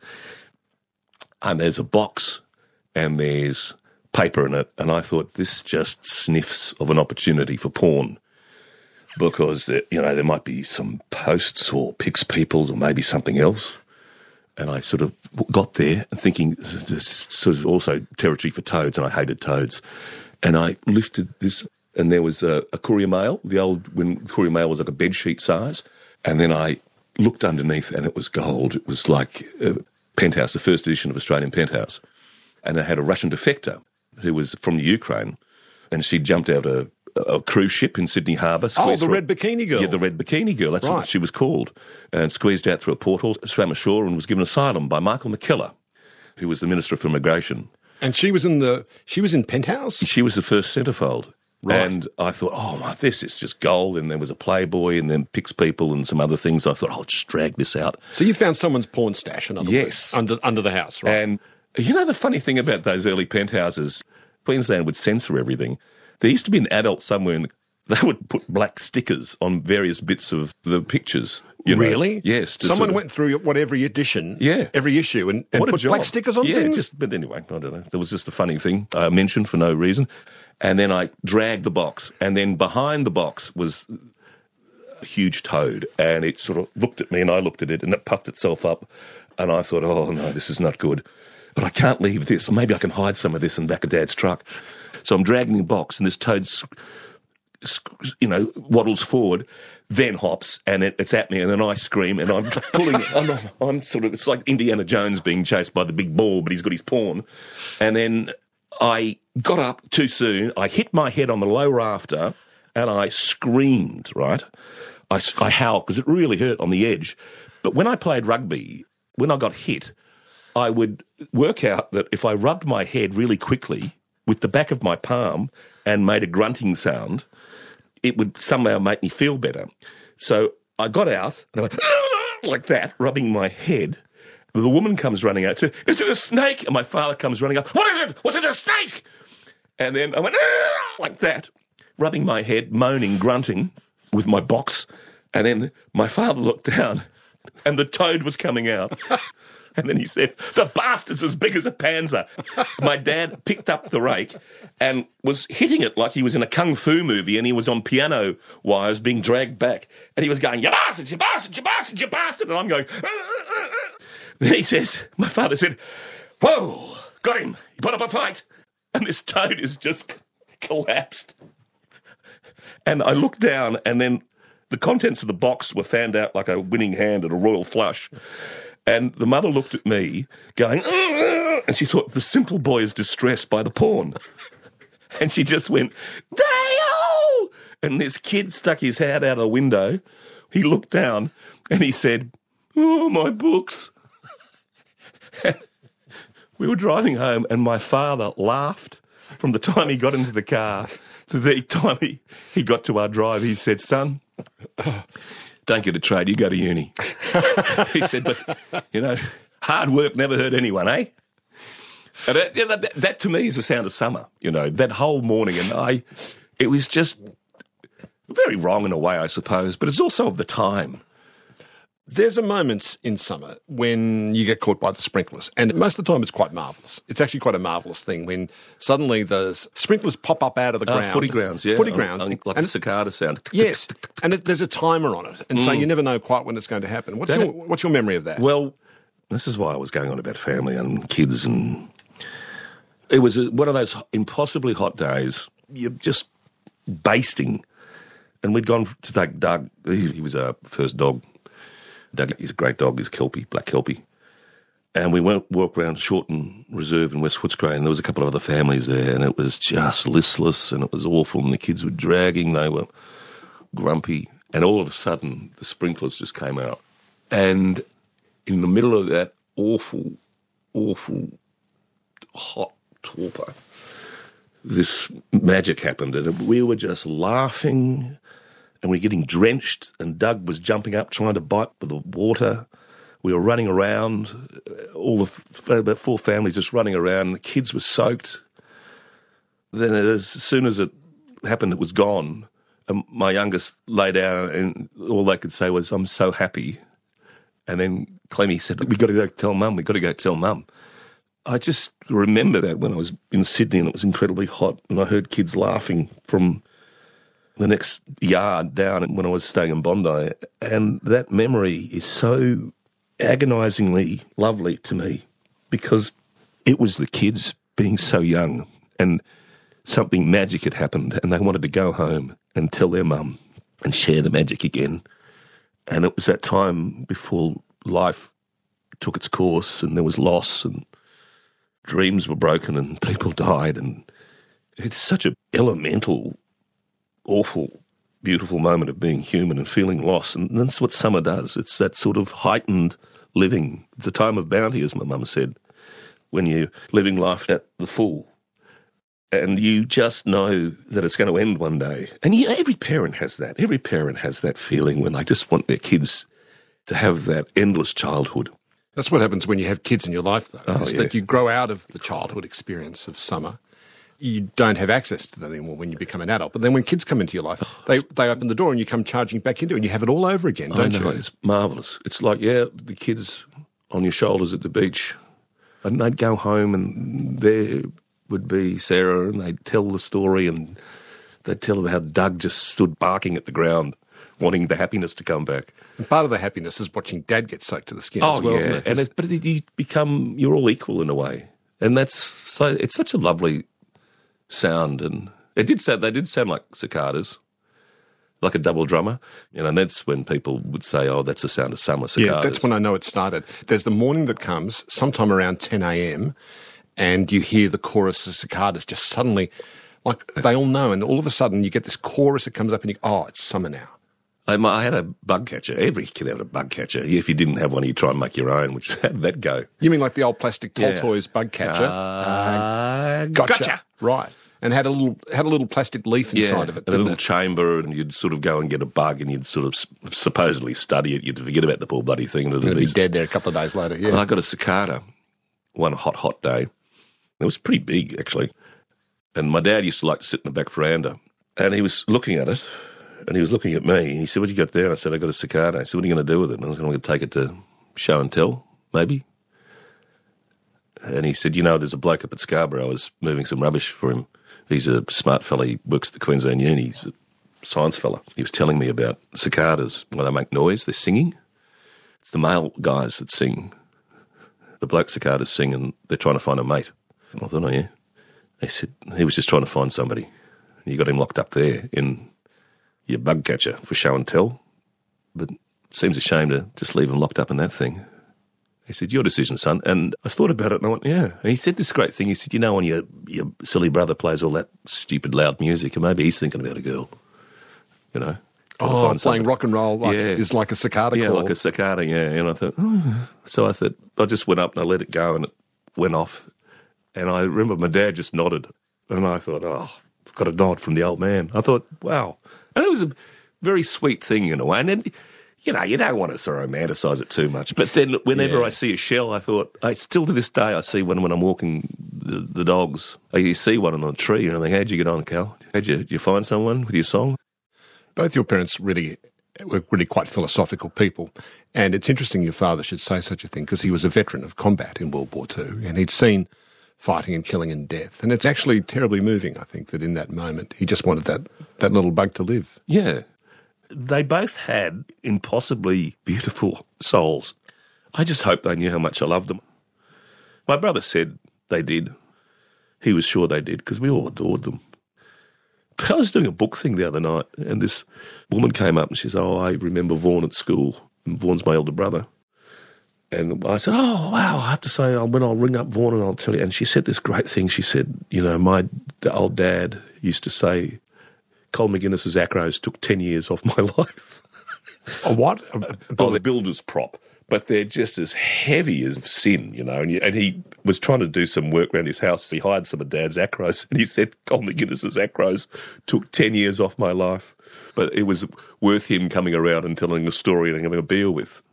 And there's a box and there's paper in it, and I thought, this just sniffs of an opportunity for porn, because there might be some posts or pics people's or maybe something else. And I sort of got there and thinking, this sort of also territory for toads, and I hated toads. And I lifted this, and there was a Courier Mail, when Courier Mail was like a bedsheet size. And then I looked underneath, and it was gold. It was like Penthouse, the first edition of Australian Penthouse. And it had a Russian defector who was from the Ukraine, and she jumped out a cruise ship in Sydney Harbour. Oh, the Red Bikini Girl. Yeah, the Red Bikini Girl. That's what she was called. And squeezed out through a porthole, swam ashore, and was given asylum by Michael McKellar, who was the Minister for Immigration. And she was in Penthouse? She was the first centrefold. Right. And I thought, oh, my, this is just gold. And there was a Playboy and then Pix People and some other things. I thought, I'll just drag this out. So you found someone's porn stash, in other words, under the house, right? And you know the funny thing about those early penthouses, Queensland would censor everything. There used to be an adult somewhere they would put black stickers on various bits of the pictures. Really? Yes. Someone went through every edition, every issue, and put black stickers on things? But anyway, I don't know. There was just a funny thing I mentioned for no reason. And then I dragged the box, and then behind the box was a huge toad, and it sort of looked at me, and I looked at it, and it puffed itself up, and I thought, oh, no, this is not good. But I can't leave this. Or maybe I can hide some of this in the back of Dad's truck. So I'm dragging the box, and this toad, waddles forward, then hops, and it's at me, and then I scream, and I'm pulling. I'm sort of. It's like Indiana Jones being chased by the big ball, but he's got his pawn. And then I got up too soon. I hit my head on the low rafter, and I screamed. Right, I howled because it really hurt on the edge. But when I played rugby, when I got hit, I would work out that if I rubbed my head really quickly with the back of my palm and made a grunting sound, it would somehow make me feel better. So I got out and I went like that, rubbing my head. The woman comes running out and says, "Is it a snake?" And my father comes running up, "What is it? Was it a snake?" And then I went like that, rubbing my head, moaning, grunting with my box. And then my father looked down and the toad was coming out. And then he said, "The bastard's as big as a panzer." My dad picked up the rake and was hitting it like he was in a kung fu movie and he was on piano wires being dragged back. And he was going, "You bastard, you bastard, you bastard, you bastard." And I'm going, Then he says, my father said, "Whoa, got him. He put up a fight." And this toad is just collapsed. And I looked down and then the contents of the box were fanned out like a winning hand at a royal flush. And the mother looked at me going, and she thought, the simple boy is distressed by the porn. And she just went, "Dale!" And this kid stuck his head out of the window. He looked down and he said, "Oh, my books." And we were driving home and my father laughed from the time he got into the car to the time he got to our drive. He said, "Son, don't get a trade, you go to uni." He said, "But, hard work never hurt anyone, eh?" And that to me is the sound of summer, that whole morning. And it was just very wrong in a way, I suppose, but it's also of the time. There's a moment in summer when you get caught by the sprinklers, and most of the time it's quite marvellous. It's actually quite a marvellous thing when suddenly the sprinklers pop up out of the ground. Footy grounds, yeah. Footy grounds. Like a cicada sound. Yes, and there's a timer on it, and so you never know quite when it's going to happen. What's your memory of that? Well, this is why I was going on about family and kids, and it was one of those impossibly hot days. You're just basting, and we'd gone to take Doug. He was our first dog. Doug, he's a great dog, he's a Kelpie, black Kelpie. And we walked around Shorten Reserve in West Footscray, and there was a couple of other families there, and it was just listless, and it was awful, and the kids were dragging, they were grumpy, and all of a sudden, the sprinklers just came out. And in the middle of that awful, awful, hot torpor, this magic happened, and we were just laughing, and we were getting drenched, and Doug was jumping up trying to bite with the water. We were running around, about 4 families just running around. The kids were soaked. Then as soon as it happened, it was gone. And my youngest lay down, and all they could say was, "I'm so happy." And then Clemmy said, "We got to go tell Mum, we got to go tell Mum." I just remember that when I was in Sydney and it was incredibly hot, and I heard kids laughing from the next yard down when I was staying in Bondi, and that memory is so agonisingly lovely to me because it was the kids being so young and something magic had happened and they wanted to go home and tell their mum and share the magic again. And it was that time before life took its course and there was loss and dreams were broken and people died, and it's such an elemental, awful, beautiful moment of being human and feeling loss. And that's what summer does. It's that sort of heightened living. It's a time of bounty, as my mum said, when you're living life at the full. And you just know that it's going to end one day. And every parent has that. Every parent has that feeling when they just want their kids to have that endless childhood. That's what happens when you have kids in your life, though, is yeah. that you grow out of the childhood experience of summer. You don't have access to that anymore when you become an adult. But then when kids come into your life, they open the door and you come charging back into it and you have it all over again, don't you? It's marvellous. It's like, the kids on your shoulders at the beach, and they'd go home and there would be Sarah and they'd tell the story and they'd tell about how Doug just stood barking at the ground, wanting the happiness to come back. And part of the happiness is watching Dad get soaked to the skin as well, isn't it? But you're all equal in a way. And it's such a lovely sound, and they did sound like cicadas, like a double drummer, and that's when people would say, "Oh, that's the sound of summer, cicadas." Yeah, that's when I know it started. There's the morning that comes, sometime around 10 a.m, and you hear the chorus of cicadas just suddenly, like they all know, and all of a sudden you get this chorus that comes up and you go, "Oh, it's summer now." I had a bug catcher. Every kid had a bug catcher. If you didn't have one, you try and make your own, which how did that go? You mean like the old plastic Tall Yeah. Toys bug catcher? Gotcha. Right. And had a little plastic leaf inside of it. and a didn't little it? chamber, and you'd sort of go and get a bug, and you'd sort of supposedly study it. You'd forget about the poor bloody thing, and It'd be dead there a couple of days later. And Yeah. I got a cicada one hot day. It was pretty big, actually. And my dad used to like to sit in the back veranda, and he was looking at it, and he was looking at me, and he said, "What you got there?" And I said, "I got a cicada." He said, "What are you going to do with it?" And I was going to take it to show and tell, maybe. And he said, "There's a bloke up at Scarborough. I was moving some rubbish for him. He's a smart fella. He works at the Queensland Uni. He's a science fella. He was telling me about cicadas. When they make noise, they're singing. It's the male guys that sing. The bloke cicadas sing, and they're trying to find a mate." And I thought, "Oh, yeah." He said he was just trying to find somebody. You got him locked up there in your bug catcher for show and tell. But it seems a shame to just leave him locked up in that thing. He said, "Your decision, son." And I thought about it, and I went, "Yeah." And he said this great thing. He said, "When your silly brother plays all that stupid loud music, and maybe he's thinking about a girl, trying to Oh, find playing something." rock and roll is like a cicada Yeah, call. like a cicada, yeah. And I thought, so I thought, I just went up and I let it go, and it went off. And I remember my dad just nodded, and I thought, I've got a nod from the old man. I thought, wow. And it was a very sweet thing in a way. And then, you don't want to sort of romanticise it too much. But then whenever I see a shell, I thought, still to this day, I see one when I'm walking the dogs. You see one on a tree, and I think, how'd you get on, Cal? Did you find someone with your song? Both your parents were really quite philosophical people. And it's interesting your father should say such a thing because he was a veteran of combat in World War II, and he'd seen fighting and killing and death. And it's actually terribly moving, I think, that in that moment he just wanted that little bug to live. Yeah. They both had impossibly beautiful souls. I just hope they knew how much I loved them. My brother said they did. He was sure they did because we all adored them. I was doing a book thing the other night, and this woman came up and she said, I remember Vaughan at school. And Vaughan's my elder brother. And I said, wow, I have to say, when I'll ring up Vaughan and I'll tell you. And she said this great thing. She said, my old dad used to say, Col McGuinness's acros took 10 years off my life. A what? The builder's prop. But they're just as heavy as sin, And he was trying to do some work around his house. He hired some of Dad's acros, and he said, Col McGuinness's acros took 10 years off my life. But it was worth him coming around and telling a story and having a beer with.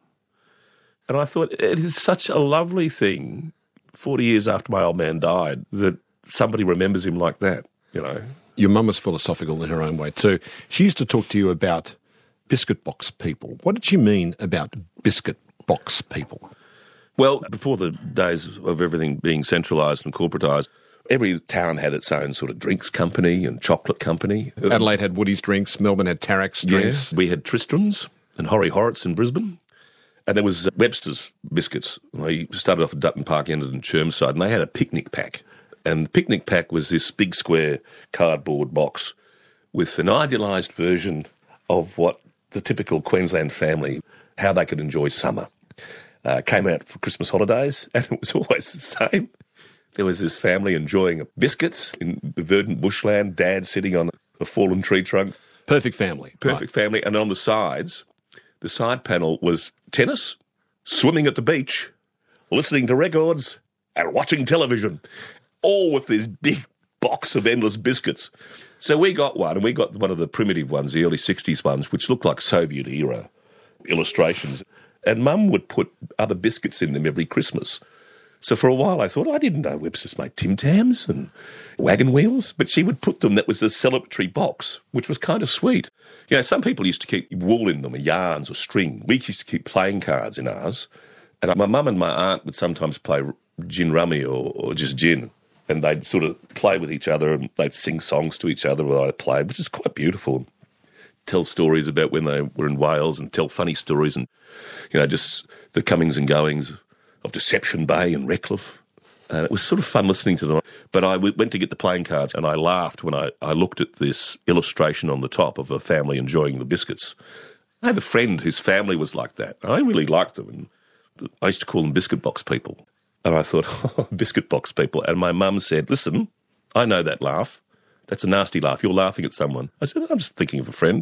And I thought, it is such a lovely thing, 40 years after my old man died, that somebody remembers him like that, Your mum was philosophical in her own way too. She used to talk to you about biscuit box people. What did she mean about biscuit box people? Well, before the days of everything being centralised and corporatised, every town had its own sort of drinks company and chocolate company. Adelaide had Woody's drinks, Melbourne had Tarek's drinks. Yeah. We had Tristram's and Horry Horrocks in Brisbane. And there was Webster's biscuits. They started off at Dutton Park, ended in Chermside, and they had a picnic pack. And the picnic pack was this big square cardboard box with an idealised version of what the typical Queensland family, how they could enjoy summer. Came out for Christmas holidays, and it was always the same. There was this family enjoying biscuits in the verdant bushland, Dad sitting on a fallen tree trunk. Perfect family. Perfect family. And on the sides, the side panel was tennis, swimming at the beach, listening to records, and watching television, all with this big box of endless biscuits. So we got one, and we got one of the primitive ones, the early 60s ones, which looked like Soviet-era illustrations. And Mum would put other biscuits in them every Christmas. So for a while I thought, I didn't know Webster's made Tim Tams and wagon wheels, but she would put them, that was the celebratory box, which was kind of sweet. Some people used to keep wool in them, or yarns or string. We used to keep playing cards in ours. And my mum and my aunt would sometimes play gin rummy or just gin. And they'd sort of play with each other, and they'd sing songs to each other while I played, which is quite beautiful. Tell stories about when they were in Wales and tell funny stories and, just the comings and goings of Deception Bay and Redcliffe. And it was sort of fun listening to them. But I went to get the playing cards, and I laughed when I looked at this illustration on the top of a family enjoying the biscuits. I had a friend whose family was like that. I really liked them. And I used to call them biscuit box people. And I thought, biscuit box people. And my mum said, listen, I know that laugh. That's a nasty laugh. You're laughing at someone. I said, I'm just thinking of a friend.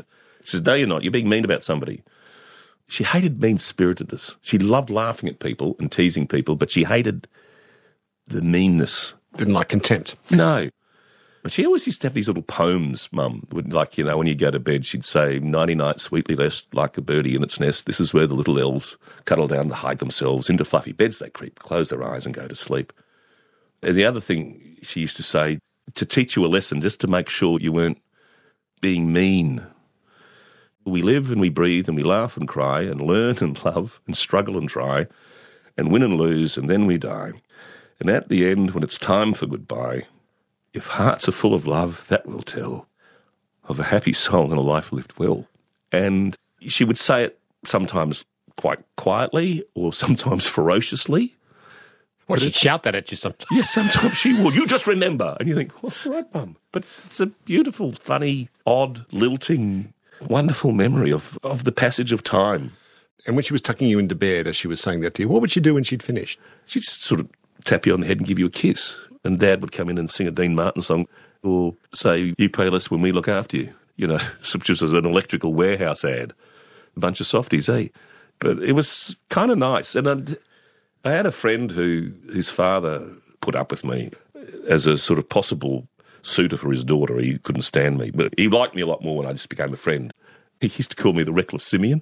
She says, no, you're not. You're being mean about somebody. She hated mean-spiritedness. She loved laughing at people and teasing people, but she hated the meanness. Didn't like contempt. No. And she always used to have these little poems, Mum. Like, when you go to bed, she'd say, nighty-night, sweetly rest, like a birdie in its nest. This is where the little elves cuddle down to hide themselves. Into fluffy beds they creep, close their eyes and go to sleep. And the other thing she used to say, to teach you a lesson, just to make sure you weren't being mean. We live and we breathe and we laugh and cry and learn and love and struggle and try and win and lose and then we die. And at the end, when it's time for goodbye, if hearts are full of love, that will tell of a happy soul and a life lived well. And she would say it sometimes quite quietly or sometimes ferociously. Well, she'd shout that at you sometimes. Yes, sometimes she would. You just remember. And you think, well, all right, Mum. But it's a beautiful, funny, odd, lilting, wonderful memory of the passage of time. And when she was tucking you into bed, as she was saying that to you, what would she do when she'd finished? She'd just sort of tap you on the head and give you a kiss. And Dad would come in and sing a Dean Martin song or say, you pay less when we look after you, which was an electrical warehouse ad. A bunch of softies, eh? But it was kind of nice. And I had a friend whose father put up with me as a sort of possible suitor for his daughter. He couldn't stand me, but he liked me a lot more when I just became a friend. He used to call me the Reckless Simeon.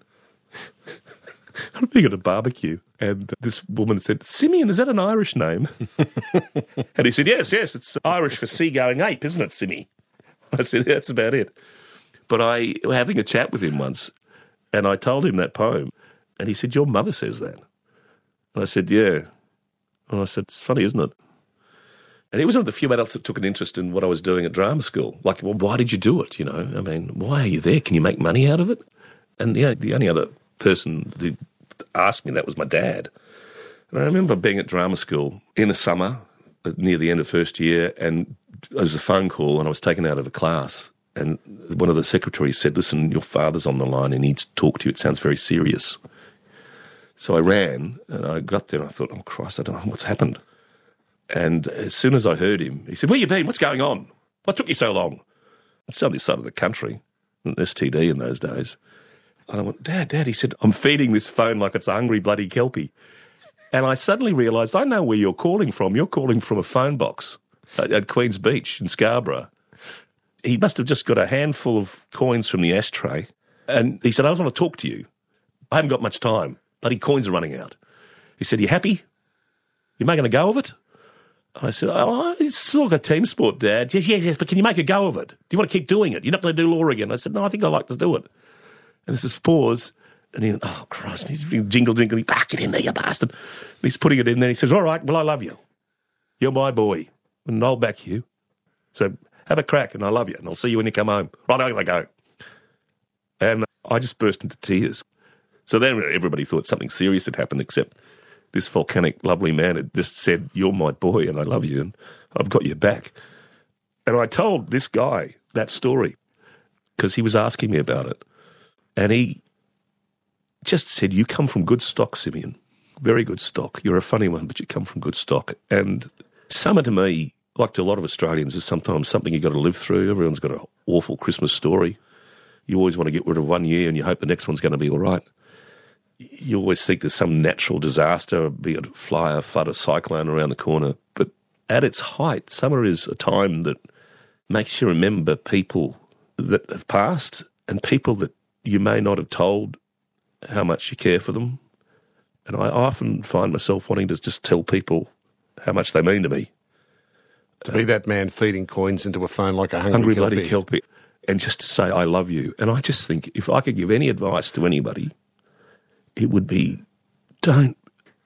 I'm being at a barbecue, and this woman said, Simeon, is that an Irish name? And he said, yes, it's Irish for seagoing ape, isn't it, Simmy? I said, that's about it. But I was having a chat with him once, and I told him that poem, and he said, your mother says that. And I said, yeah. And I said, it's funny, isn't it? And he was one of the few adults that took an interest in what I was doing at drama school. Like, well, why did you do it, why are you there? Can you make money out of it? And the only other person who asked me that was my dad. And I remember being at drama school in the summer, near the end of first year, and there was a phone call and I was taken out of a class. And one of the secretaries said, listen, your father's on the line and he needs to talk to you. It sounds very serious. So I ran and I got there and I thought, oh, Christ, I don't know what's happened. And as soon as I heard him, he said, where you been? What's going on? What took you so long? It's on this side of the country, an STD in those days. And I went, Dad, he said, I'm feeding this phone like it's a hungry bloody kelpie. And I suddenly realised, I know where you're calling from. You're calling from a phone box at Queen's Beach in Scarborough. He must have just got a handful of coins from the ashtray. And he said, I want to talk to you. I haven't got much time. Bloody coins are running out. He said, you happy? You making a go of it? And I said, oh, it's sort of a team sport, Dad. Yes, but can you make a go of it? Do you want to keep doing it? You're not going to do law again. I said, no, I think I like to do it. And there's this pause, and he went, oh, Christ, and he's jingle, get in there, you bastard. And he's putting it in there, and he says, all right, well, I love you. You're my boy, and I'll back you. So have a crack, and I love you, and I'll see you when you come home. Right, I'm going to go. And I just burst into tears. So then everybody thought something serious had happened, except this volcanic, lovely man had just said, you're my boy, and I love you, and I've got your back. And I told this guy that story because he was asking me about it. And he just said, you come from good stock, Simeon. Very good stock. You're a funny one, but you come from good stock. And summer to me, like to a lot of Australians, is sometimes something you've got to live through. Everyone's got an awful Christmas story. You always want to get rid of one year and you hope the next one's going to be all right. You always think there's some natural disaster, be it a fire, flood, a cyclone around the corner. But at its height, summer is a time that makes you remember people that have passed and people that you may not have told how much you care for them. And I often find myself wanting to just tell people how much they mean to me. To be that man feeding coins into a phone like a hungry bloody kelpie. And just to say, I love you. And I just think if I could give any advice to anybody, it would be don't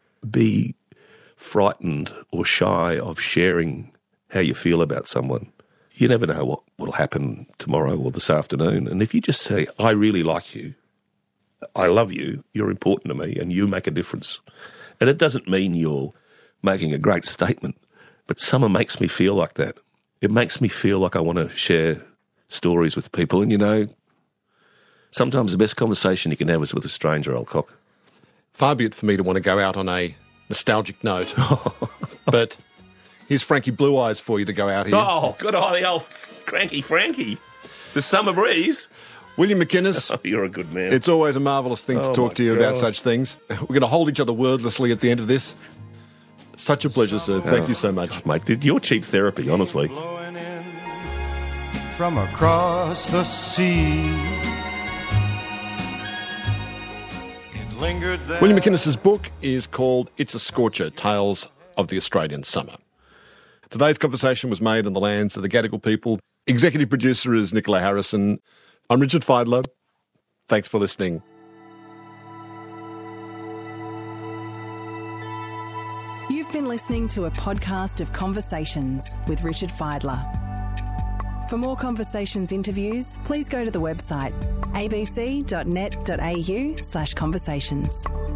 be frightened or shy of sharing how you feel about someone. You never know what will happen tomorrow or this afternoon. And if you just say, I really like you, I love you, you're important to me, and you make a difference. And it doesn't mean you're making a great statement, but summer makes me feel like that. It makes me feel like I want to share stories with people. And, sometimes the best conversation you can have is with a stranger, old cock. Far be it for me to want to go out on a nostalgic note, but here's Frankie Blue Eyes for you to go out here. Oh, good on the old cranky Frankie. The summer breeze. William McInnes, Oh, you're a good man. it's always a marvellous thing to Oh, talk my to you about God. such things. We're going to hold each other wordlessly at the end of this. Such a pleasure, sir. Thank you so much. Mate, you're cheap therapy, honestly. Blowing in from across the sea. It lingered there. William McInnes's book is called It's a Scorcher, Tales of the Australian Summer. Today's conversation was made on the lands of the Gadigal people. Executive producer is Nicola Harrison. I'm Richard Feidler. Thanks for listening. You've been listening to a podcast of Conversations with Richard Feidler. For more Conversations interviews, please go to the website abc.net.au/conversations.